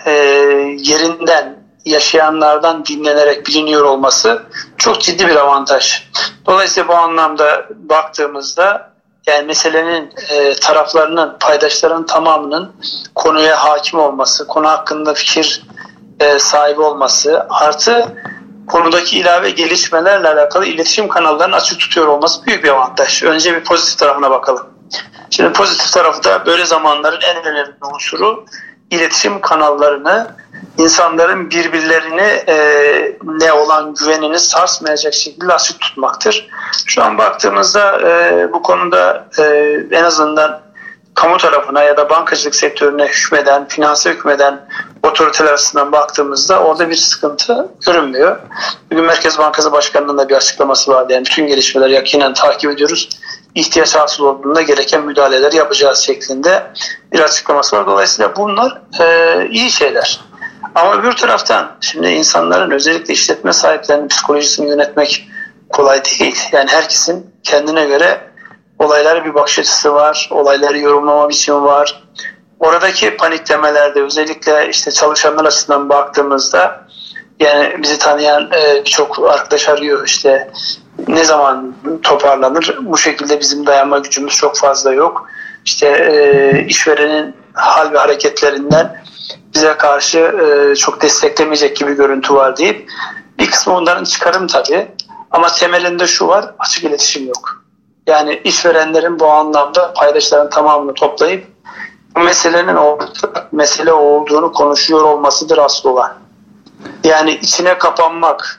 yerinden yaşayanlardan dinlenerek biliniyor olması çok ciddi bir avantaj. Dolayısıyla bu anlamda baktığımızda yani meselenin taraflarının, paydaşların tamamının konuya hakim olması, konu hakkında fikir sahibi olması artı konudaki ilave gelişmelerle alakalı iletişim kanallarını açık tutuyor olması büyük bir avantaj. Önce bir pozitif tarafına bakalım. Şimdi pozitif tarafı da böyle zamanların en önemli unsuru iletişim kanallarını insanların birbirlerine ne olan güvenini sarsmayacak şekilde açık tutmaktır. Şu an baktığımızda bu konuda en azından kamu tarafına ya da bankacılık sektörüne hükmeden, finanse hükmeden otoriteler açısından baktığımızda orada bir sıkıntı görünmüyor. Bugün Merkez Bankası Başkanı'nın da bir açıklaması vardı. Yani bütün gelişmeleri yakinen takip ediyoruz. İhtiyaç hasıl olduğunda gereken müdahaleler yapacağız şeklinde bir açıklaması var. Dolayısıyla bunlar iyi şeyler. Ama öbür taraftan şimdi insanların özellikle işletme sahiplerinin psikolojisini yönetmek kolay değil. Yani herkesin kendine göre olaylara bir bakış açısı var, olayları yorumlama biçimi var. Oradaki paniklemelerde özellikle işte çalışanlar açısından baktığımızda yani bizi tanıyan birçok arkadaş arıyor işte ne zaman toparlanır? Bu şekilde bizim dayanma gücümüz çok fazla yok. İşte işverenin hal ve hareketlerinden bize karşı çok desteklemeyecek gibi görüntü var deyip bir kısmı onların çıkarım tabii. Ama temelinde şu var, açık iletişim yok. Yani işverenlerin bu anlamda paydaşların tamamını toplayıp bu meselenin mesele olduğunu konuşuyor olmasıdır asıl olan. Yani içine kapanmak,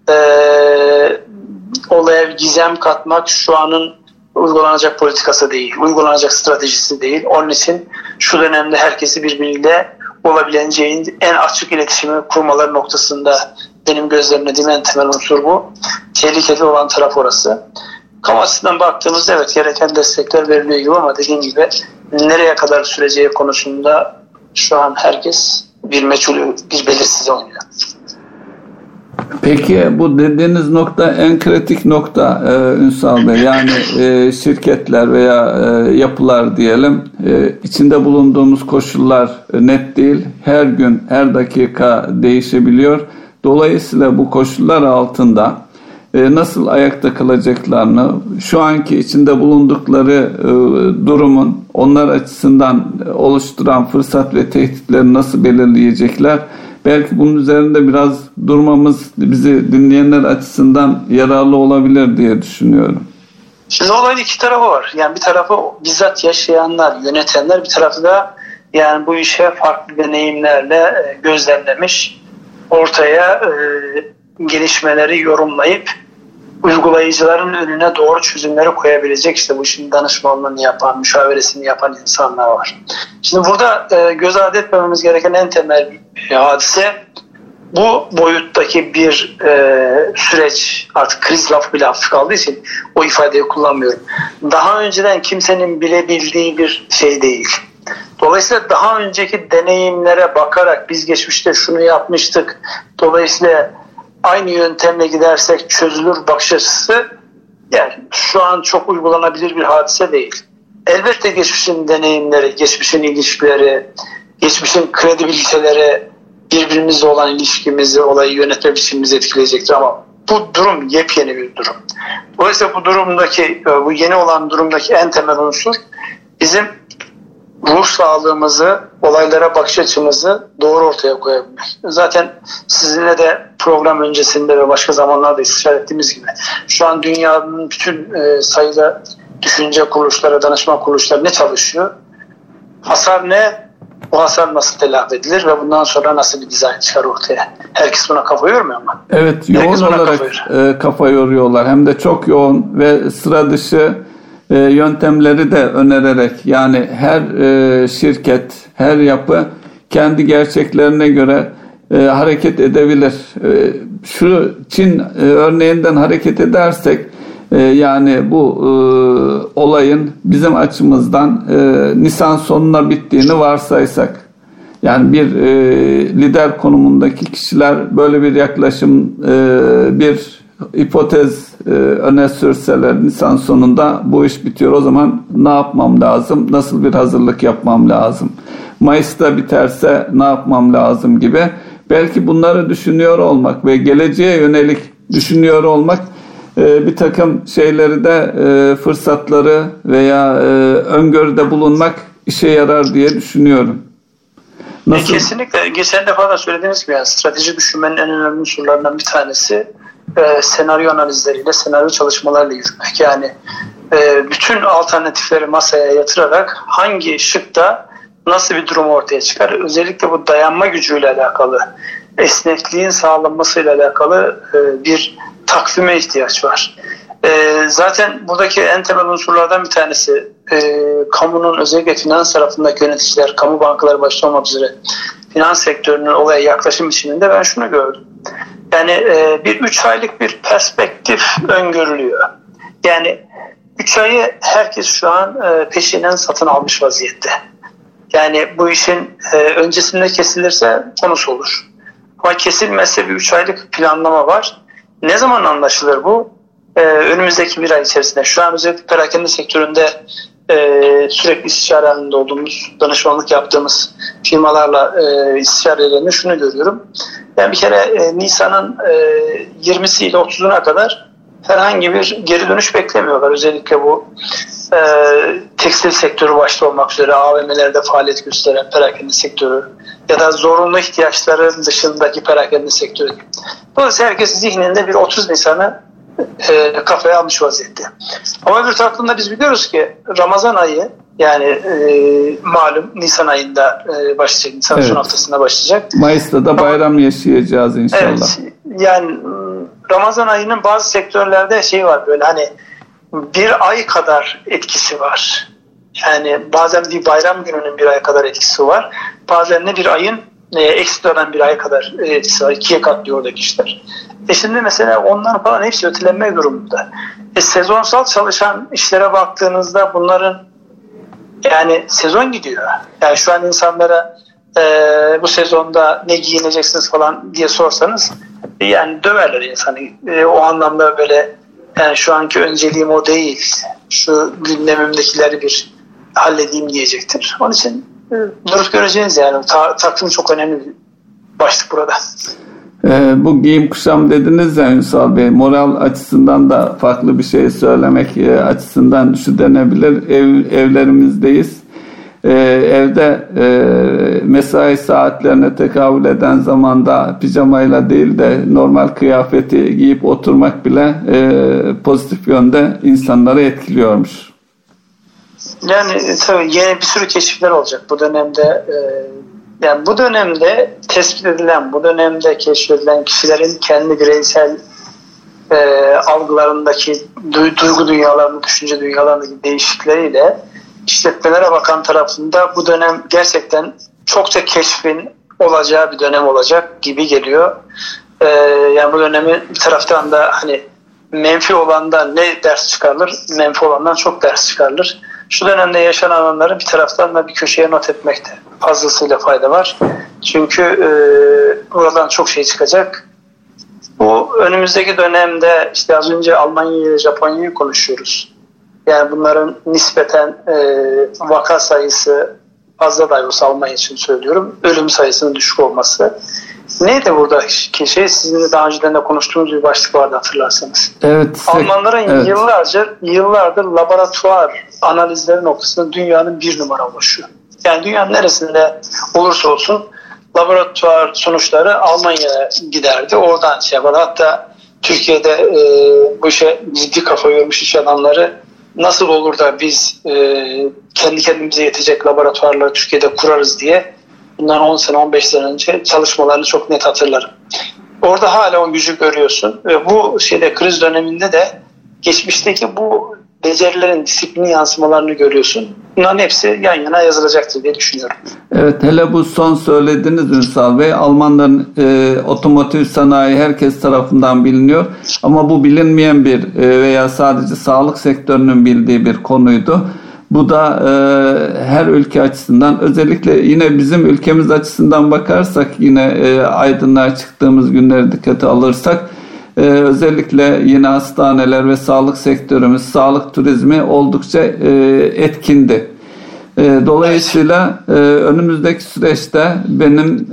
olaya gizem katmak şu anın uygulanacak politikası değil, uygulanacak stratejisi değil. Onun için şu dönemde herkesi birbiriyle olabileceğin en açık iletişimi kurmaları noktasında benim gözlemlediğim en temel unsur bu. Tehlikeli olan taraf orası. Kamu açısından baktığımızda evet gereken destekler veriliyor gibi ama dediğim gibi nereye kadar süreceği konusunda şu an herkes bir meçhul, bir belirsiz oynuyor. Peki bu dediğiniz nokta en kritik nokta Ünsal Bey. Yani şirketler veya yapılar diyelim içinde bulunduğumuz koşullar net değil. Her gün, her dakika değişebiliyor. Dolayısıyla bu koşullar altında nasıl ayakta kalacaklarını, şu anki içinde bulundukları durumun onlar açısından oluşturan fırsat ve tehditleri nasıl belirleyecekler? Belki bunun üzerinde biraz durmamız bizi dinleyenler açısından yararlı olabilir diye düşünüyorum. Şimdi olayın iki tarafı var. Yani bir tarafı bizzat yaşayanlar, yönetenler, bir tarafı da yani bu işe farklı deneyimlerle gözlemlemiş, ortaya gelişmeleri yorumlayıp uygulayıcıların önüne doğru çözümleri koyabilecek, işte bu işin danışmanlığını yapan, müşaviresini yapan insanlar var. Şimdi burada göz ardı etmememiz gereken en temel hadise bu boyuttaki bir süreç. Artık kriz lafı bile hafif kaldığı için o ifadeyi kullanmıyorum. Daha önceden kimsenin bilebildiği bir şey değil. Dolayısıyla daha önceki deneyimlere bakarak biz geçmişte şunu yapmıştık, dolayısıyla aynı yöntemle gidersek çözülür bakış açısı yani şu an çok uygulanabilir bir hadise değil. Elbette geçmişin deneyimleri, geçmişin ilişkileri, geçmişin kredibiliteleri birbirimizle olan ilişkimizi, olayı yönetme biçimimizi etkileyecektir ama bu durum yepyeni bir durum. Dolayısıyla bu durumdaki, bu yeni olan durumdaki en temel unsur bizim ruh sağlığımızı, olaylara bakış açımızı doğru ortaya koyabilmek. Zaten sizinle de program öncesinde ve başka zamanlarda istişare ettiğimiz gibi şu an dünyanın bütün sayıda düşünce kuruluşları, danışma kuruluşları ne çalışıyor? Hasar ne? Bu hasar nasıl telafi edilir ve bundan sonra nasıl bir dizayn çıkar ortaya? Herkes buna kafa yormuyor mu? Evet, yoğun olarak kafa yoruyorlar. Hem de çok yoğun ve sıra dışı yöntemleri de önererek, yani her şirket, her yapı kendi gerçeklerine göre hareket edebilir. Şu Çin örneğinden hareket edersek, yani bu olayın bizim açımızdan Nisan sonuna bittiğini varsaysak, yani bir lider konumundaki kişiler böyle bir yaklaşım, bir hipotez öne sürseler, Nisan sonunda bu iş bitiyor, o zaman ne yapmam lazım, nasıl bir hazırlık yapmam lazım, Mayıs'ta biterse ne yapmam lazım gibi, belki bunları düşünüyor olmak ve geleceğe yönelik düşünüyor olmak bir takım şeyleri de fırsatları veya öngörüde bulunmak işe yarar diye düşünüyorum. Nasıl? Kesinlikle. Geçen defa da söylediğiniz gibi yani strateji düşünmenin en önemli unsurlarından bir tanesi senaryo analizleriyle, senaryo çalışmalarıyla yürümek. Yani bütün alternatifleri masaya yatırarak hangi şıkta nasıl bir durum ortaya çıkar? Özellikle bu dayanma gücüyle alakalı, esnekliğin sağlanmasıyla alakalı bir takvime ihtiyaç var. Zaten buradaki en temel unsurlardan bir tanesi kamunun, özellikle finans tarafındaki yöneticiler, kamu bankaları başta olmak üzere finans sektörünün olaya yaklaşım biçiminde ben şunu gördüm. Yani bir 3 aylık bir perspektif öngörülüyor. Yani 3 ayı herkes şu an peşinen satın almış vaziyette. Yani bu işin öncesinde kesilirse konusu olur. Ama kesilmezse bir 3 aylık planlama var. Ne zaman anlaşılır bu? Önümüzdeki bir ay içerisinde. Şu an özellikle perakende sektöründe sürekli istişare halinde olduğumuz, danışmanlık yaptığımız firmalarla istişarelerinde şunu görüyorum. Ben bir kere Nisan'ın 20'si ile 30'una kadar herhangi bir geri dönüş beklemiyorlar. Özellikle bu tekstil sektörü başta olmak üzere AVM'lerde faaliyet gösteren perakende sektörü ya da zorunlu ihtiyaçların dışındaki perakende sektörü. Dolayısıyla herkes zihninde bir 30 Nisan'ı kafaya almış vaziyette. Ama öbür taraftan da biz biliyoruz ki Ramazan ayı, yani malum Nisan ayında başlayacak, Nisan son haftasında başlayacak. Mayıs'ta da bayram yaşayacağız inşallah. Evet, yani Ramazan ayının bazı sektörlerde şey var, böyle hani bir ay kadar etkisi var. Yani bazen bir bayram gününün bir ay kadar etkisi var. Bazen de bir ayın ekstradan bir ay kadar etkisi var. 2'ye katlıyor oradaki işler. Şimdi mesela onların falan hepsi ötelenmek durumunda. Sezonsal çalışan işlere baktığınızda bunların, yani sezon gidiyor. Yani şu an insanlara bu sezonda ne giyineceksiniz falan diye sorsanız Yani döverler insanı. O anlamda böyle, yani şu anki önceliğim o değil. Şu gündemimdekileri bir halledeyim diyecektir. Onun için durup göreceğiz yani. Takvim çok önemli bir başlık burada. Bu giyim kuşam dediniz ya Ünsal Bey, moral açısından da farklı bir şey söylemek açısından şu denebilir. Evlerimizdeyiz. Evde mesai saatlerine tekabül eden zamanda pijamayla değil de normal kıyafeti giyip oturmak bile pozitif yönde insanları etkiliyormuş. Yani tabii yeni bir sürü keşifler olacak bu dönemde. Yani bu dönemde tespit edilen, bu dönemde keşfedilen kişilerin kendi bireysel algılarındaki duygu dünyalarını, düşünce dünyalarındaki değişikleriyle işletmelere bakan tarafında bu dönem gerçekten çokça keşfin olacağı bir dönem olacak gibi geliyor. Yani bu dönemi bir taraftan da hani menfi olandan ne ders çıkarılır, menfi olandan çok ders çıkarılır. Şu dönemde yaşananları bir taraftan da bir köşeye not etmekte fazlasıyla fayda var. Çünkü buradan çok şey çıkacak. Bu önümüzdeki dönemde işte az önce Almanya ile Japonya'yı konuşuyoruz. Yani bunların nispeten vaka sayısı fazla dahi olsa Almanya için söylüyorum. Ölüm sayısının düşük olması. Neydi buradaki şey? Sizinle daha önceden de konuştuğumuz bir başlık vardı hatırlarsanız. Evet. Almanların yıllardır laboratuvar analizleri noktasında dünyanın bir numara ulaşıyor. Yani dünyanın neresinde olursa olsun laboratuvar sonuçları Almanya'ya giderdi. Oradan şey yapar. Hatta Türkiye'de bu işe ciddi kafa yormuş iş adamları nasıl olur da biz kendi kendimize yetecek laboratuvarları Türkiye'de kurarız diye bundan 10 sene 15 sene önce çalışmalarını çok net hatırlarım. Orada hala o gücü görüyorsun ve bu kriz döneminde de geçmişteki bu becerilerin, disiplinin yansımalarını görüyorsun. Bunların hepsi yan yana yazılacaktır diye düşünüyorum. Evet, hele bu son söylediğiniz Ünsal Bey, Almanların otomotiv sanayi herkes tarafından biliniyor ama bu bilinmeyen bir veya sadece sağlık sektörünün bildiği bir konuydu. Bu da her ülke açısından, özellikle yine bizim ülkemiz açısından bakarsak, yine aydınlığa çıktığımız günleri dikkate alırsak, özellikle yine hastaneler ve sağlık sektörümüz, sağlık turizmi oldukça etkindi. Dolayısıyla önümüzdeki süreçte benim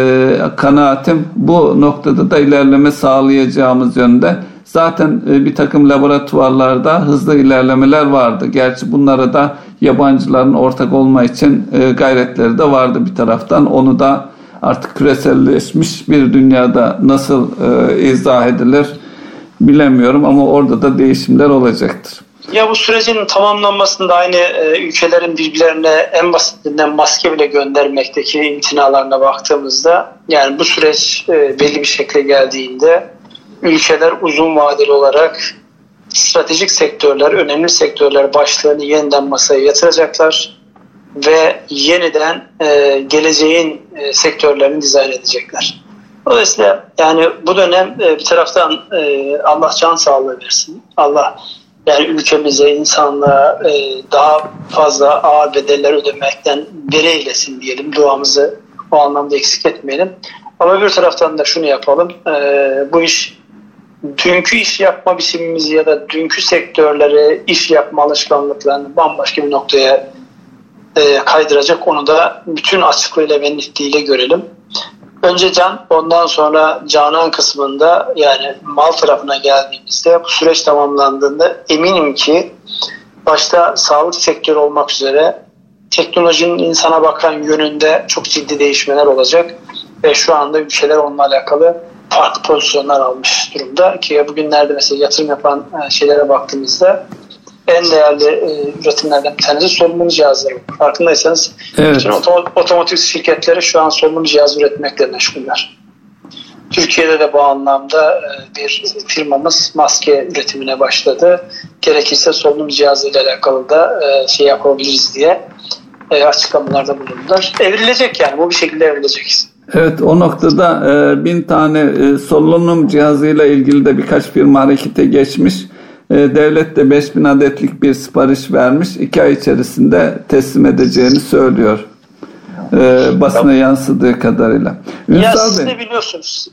kanaatim bu noktada da ilerleme sağlayacağımız yönde. Zaten bir takım laboratuvarlarda hızlı ilerlemeler vardı. Gerçi bunlara da yabancıların ortak olma için gayretleri de vardı bir taraftan. Onu da artık küreselleşmiş bir dünyada nasıl izah edilir bilemiyorum ama orada da değişimler olacaktır. Ya bu sürecin tamamlanmasında aynı ülkelerin birbirlerine en basitinden maske bile göndermekteki imtinalarına baktığımızda, yani bu süreç belli bir şekle geldiğinde ülkeler uzun vadeli olarak stratejik sektörler, önemli sektörler başlığını yeniden masaya yatıracaklar ve yeniden geleceğin sektörlerini dizayn edecekler. Dolayısıyla yani bu dönem bir taraftan Allah can sağlığı versin. Allah yani ülkemize, insanlığa daha fazla ağır bedeller ödemekten beri eylesin diyelim. Duamızı o anlamda eksik etmeyelim. Ama bir taraftan da şunu yapalım. Bu iş, dünkü iş yapma biçimimizi ya da dünkü sektörleri, iş yapma alışkanlıklarını bambaşka bir noktaya kaydıracak. Onu da bütün açıklığıyla ve netliğiyle görelim. Önce can, ondan sonra canan kısmında, yani mal tarafına geldiğimizde bu süreç tamamlandığında eminim ki başta sağlık sektörü olmak üzere teknolojinin insana bakan yönünde çok ciddi değişmeler olacak ve şu anda ülkeler onunla alakalı farklı pozisyonlar almış durumda ki bugünlerde mesela yatırım yapan şeylere baktığımızda en değerli üretimlerden bir tanesi solunum cihazları. Farkındaysanız evet, bütün otomotiv şirketleri şu an solunum cihazı üretmekle meşguller. Türkiye'de de bu anlamda bir firmamız maske üretimine başladı. Gerekirse solunum cihazıyla alakalı da şey yapabiliriz diye açıklamalarda bulundular. Evrilecek, yani bu bir şekilde evrilecek. Evet, o noktada 1000 tane solunum cihazıyla ilgili de birkaç firma harekete geçmiş. Devlet de 5000 adetlik bir sipariş vermiş. 2 ay içerisinde teslim edeceğini söylüyor. Basına yansıdığı kadarıyla. Ya siz de biliyorsunuz,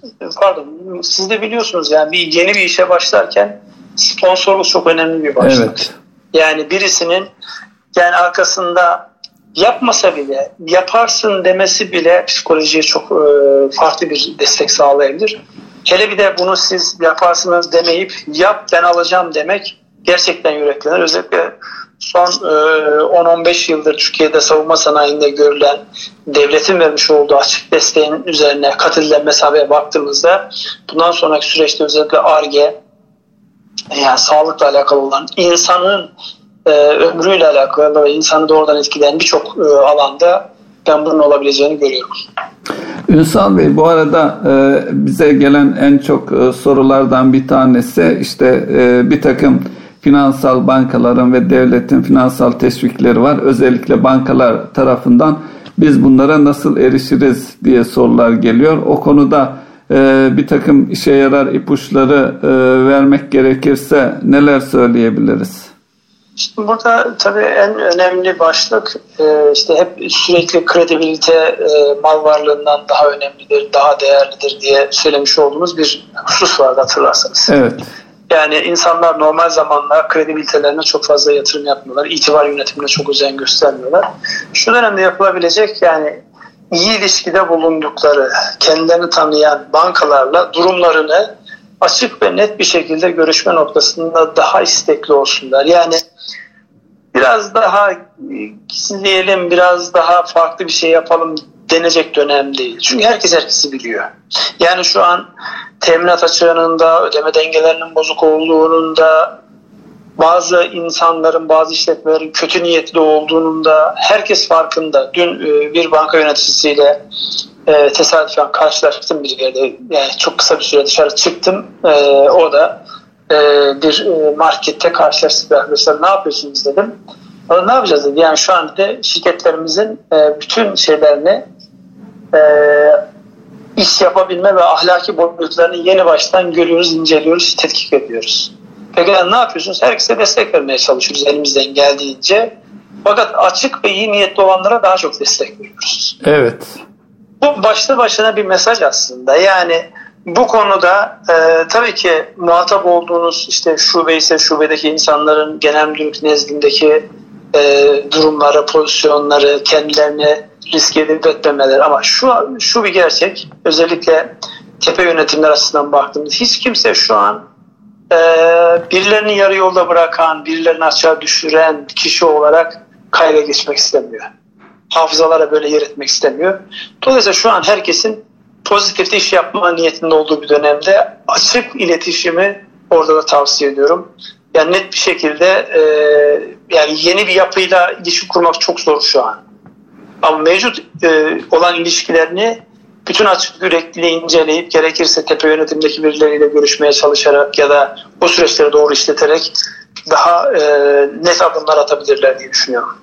siz de biliyorsunuz yani yeni bir işe başlarken sponsorluk çok önemli bir başlık. Evet. Yani birisinin yani arkasında yapmasa bile, yaparsın demesi bile psikolojiye çok farklı bir destek sağlayabilir. Hele bir de bunu siz yaparsınız demeyip yap ben alacağım demek gerçekten yüreklenir. Özellikle son 10-15 yıldır Türkiye'de savunma sanayinde görülen devletin vermiş olduğu açık desteğin üzerine kat edilen mesafeye baktığımızda bundan sonraki süreçte özellikle Ar-Ge, yani sağlıkla alakalı olan, insanın ömrüyle alakalı ve insanı doğrudan etkileyen birçok alanda ben bunun olabileceğini görüyorum. Ünsal Bey, bu arada bize gelen en çok sorulardan bir tanesi işte bir takım finansal bankaların ve devletin finansal teşvikleri var. Özellikle bankalar tarafından biz bunlara nasıl erişiriz diye sorular geliyor. O konuda bir takım işe yarar ipuçları vermek gerekirse neler söyleyebiliriz? Şimdi burada tabii en önemli başlık işte hep sürekli kredibilite mal varlığından daha önemlidir, daha değerlidir diye söylemiş olduğumuz bir husus vardı hatırlarsanız. Evet. Yani insanlar normal zamanlar kredibilitelerine çok fazla yatırım yapmıyorlar, itibar yönetimine çok özen göstermiyorlar. Şu dönemde yapılabilecek yani iyi ilişkide bulundukları, kendilerini tanıyan bankalarla durumlarını açık ve net bir şekilde görüşme noktasında daha istekli olsunlar. Yani biraz daha gizleyelim, biraz daha farklı bir şey yapalım denecek dönem değil. Çünkü herkes herkesi biliyor. Yani şu an teminat açığının da, ödeme dengelerinin bozuk olduğunun da, bazı insanların, bazı işletmelerin kötü niyetli olduğunun da herkes farkında. Dün bir banka yöneticisiyle tesadüfen karşılaştım bir yerde. Yani çok kısa bir süre dışarı çıktım. O da bir markette karşılaştık arkadaşlar. Ne yapıyorsunuz dedim. Ne yapacağız dedi. Yani şu anda şirketlerimizin bütün şeylerini iş yapabilme ve ahlaki boyutlarını yeni baştan görüyoruz, inceliyoruz, tetkik ediyoruz. Peki ne yapıyorsunuz? Herkese destek vermeye çalışıyoruz elimizden geldiğince. Fakat açık ve iyi niyetli olanlara daha çok destek veriyoruz. Evet. Bu başlı başına bir mesaj aslında. Yani bu konuda tabii ki muhatap olduğunuz işte şube ise şubedeki insanların genel müdürlük nezdindeki durumları, pozisyonları, kendilerini riske edip etmemeleri. Ama şu bir gerçek, özellikle tepe yönetimler açısından baktığımızda hiç kimse şu an birilerini yarı yolda bırakan, birilerini aşağı düşüren kişi olarak kayda geçmek istemiyor. Hafızalara böyle yer etmek istemiyor. Dolayısıyla şu an herkesin pozitif iş yapma niyetinde olduğu bir dönemde açık iletişimi orada da tavsiye ediyorum. Yani net bir şekilde yani yeni bir yapıyla ilişki kurmak çok zor şu an. Ama mevcut olan ilişkilerini bütün açık yürekli inceleyip gerekirse tepe yönetimdeki birileriyle görüşmeye çalışarak ya da o süreçleri doğru işleterek daha net adımlar atabilirler diye düşünüyorum.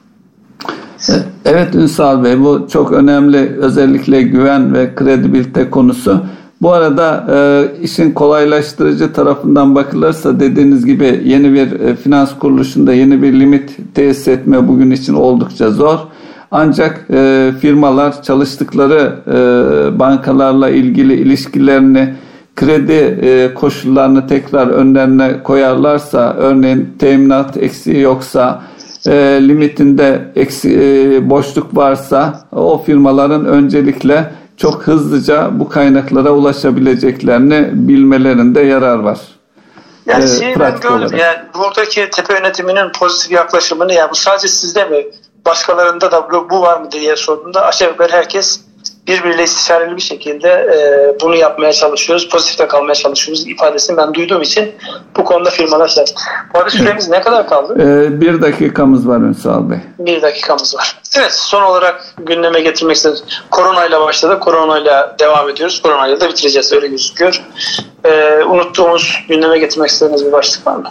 Evet Ünsal Bey, bu çok önemli, özellikle güven ve kredibilite konusu. Bu arada işin kolaylaştırıcı tarafından bakılırsa dediğiniz gibi yeni bir finans kuruluşunda yeni bir limit tesis etme bugün için oldukça zor. Ancak firmalar çalıştıkları bankalarla ilgili ilişkilerini, kredi koşullarını tekrar önlerine koyarlarsa, örneğin teminat eksiği yoksa, limitinde boşluk varsa o firmaların öncelikle çok hızlıca bu kaynaklara ulaşabileceklerini bilmelerinde yarar var. Yani ben gördüm. Yani buradaki tepe yönetiminin pozitif yaklaşımını, yani bu sadece sizde mi, başkalarında da bu var mı diye sorduğumda aşağı yukarı herkes birbiriyle istişareli bir şekilde bunu yapmaya çalışıyoruz, pozitifte kalmaya çalışıyoruz ifadesini ben duyduğum için bu konuda firmalar şey. Bu arada süremiz ne kadar kaldı? 1 dakikamız var Ünsal Bey. 1 dakikamız var. Evet, son olarak gündeme getirmek istedim. Koronayla başladık, koronayla devam ediyoruz, koronayla da bitireceğiz, öyle gözüküyor. Unuttuğumuz, gündeme getirmek istediğiniz bir başlık var mı?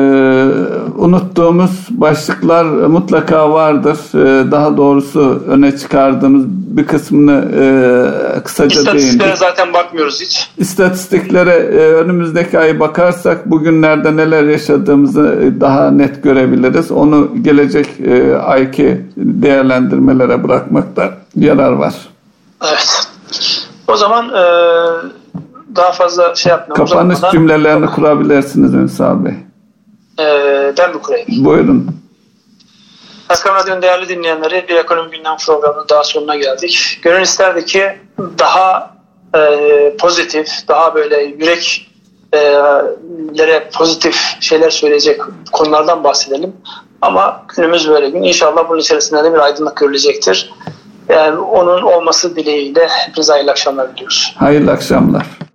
Unuttuğumuz başlıklar mutlaka vardır. Daha doğrusu öne çıkardığımız bir kısmını kısaca değindik. İstatistiklere zaten bakmıyoruz hiç. İstatistiklere önümüzdeki ay bakarsak bugünlerde neler yaşadığımızı daha net görebiliriz. Onu gelecek ayki değerlendirmelere bırakmakta yarar var. Evet. O zaman daha fazla şey yapmayalım. Kapanış cümlelerini kurabilirsiniz Ünsal Bey. Ben mi kurayım? Buyurun. Özkan Radyo'nun değerli dinleyenleri, bir ekonomi gündem programının daha sonuna geldik. Gönül isterdi ki daha pozitif, daha böyle yüreklere pozitif şeyler söyleyecek konulardan bahsedelim. Ama günümüz böyle gün. İnşallah bunun içerisinde de bir aydınlık görülecektir. Yani onun olması dileğiyle hepinize hayırlı akşamlar diliyoruz. Hayırlı akşamlar.